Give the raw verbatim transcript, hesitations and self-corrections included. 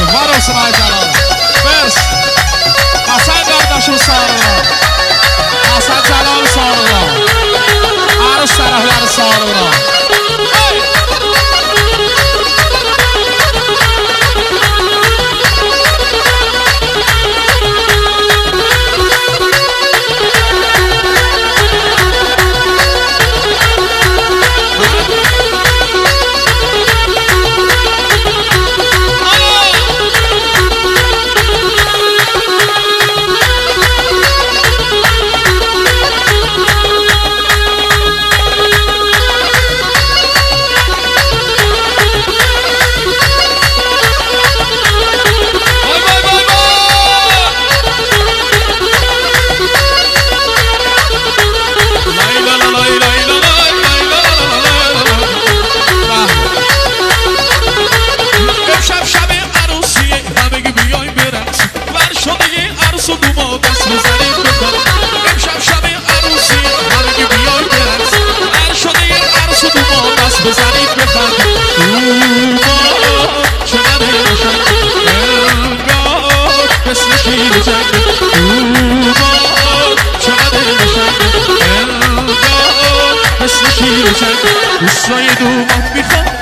var olsun ay Celal. Vers. Hasan kardeşim sağlığına. Hasan Celal sağlığına. Arus tarafları sağlığına. Hey! بزنید بخندید اومد چقدر روشن انگار مثل شیر جنگ اومد چقدر روشن انگار مثل شیر جنگ دوستای دومات میخوام